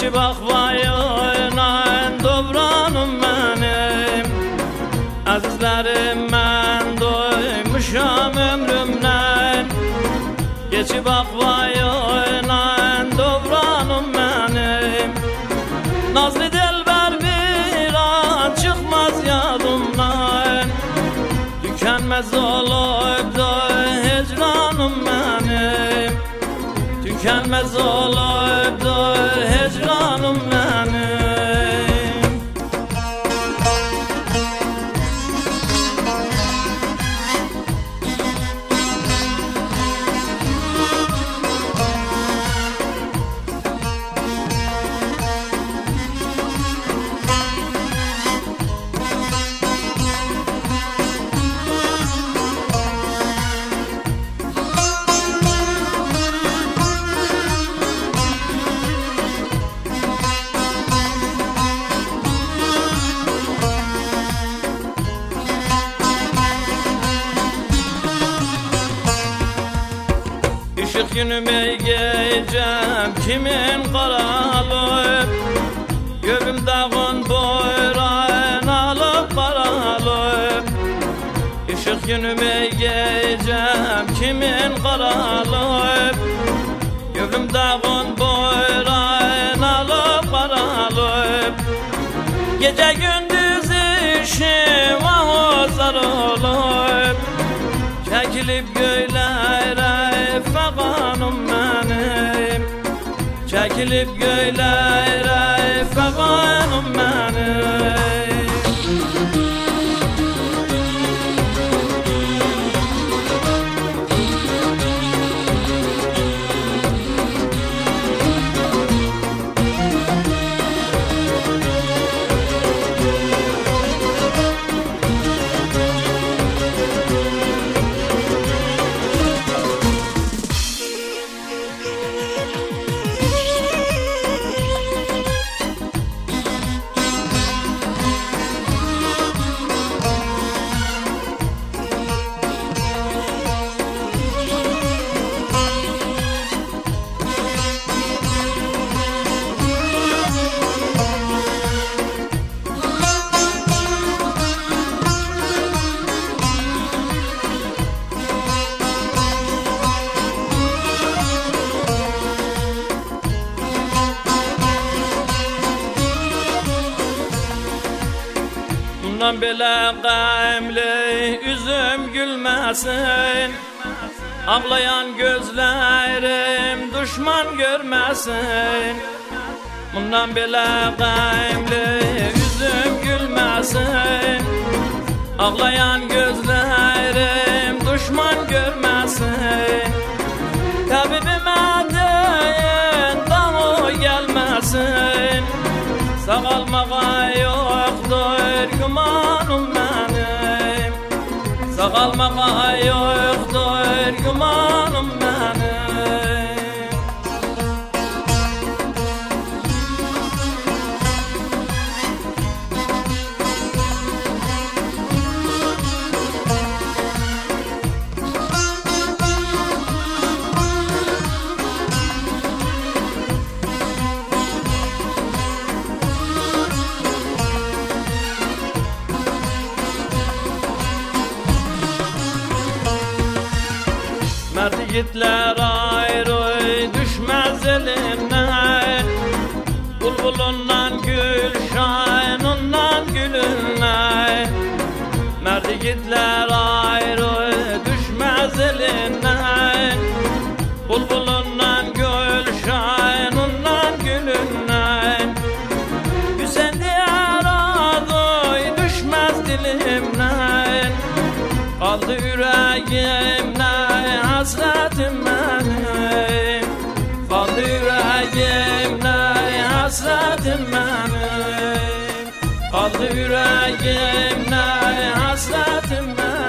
Geçip akvayla dobranım benim, azizlerim ben doymuşam ömrümden. Geçip akvayla dobranım benim, nazlı delber bir an çıkmaz yadımdan. Tükenmez olup da hecranım benim, tükenmez olup da hecranım benim. Işık günüme gecem kimin karalıp, göğüm dağın boyran alıp karalıp. Işık günüme gecem kimin karalıp, göğüm dağın boyran alıp karalıp. Gece gündüz işim ahuzar olup, çekilip göylere feganım benim, çekilip göylere feganım benim. Bundan belə qəmli üzüm gülməsin, ağlayan gözlerim düşman görməsin. Bundan belə qəmli üzüm gülməsin, ağlayan gözlerim düşman görməsin. Təbibimə deyin dağı gəlməsin, sağalmağa yoktur gümanım benim, sağalmağa yoktur gümanım benim. Mert yiğitler ayrı düşmez elimden, bulbulundan gülşanından gülünler. Mert yiğitler ayrı düşmez elinden, bulbulundan gülşanından gülünler. Hüseyin diyar adı düşmez dilimden, kaldı yüreğimden hasretim benim, kaldı yüreğimde hasretim benim, kaldı yüreğimde hasretim benim.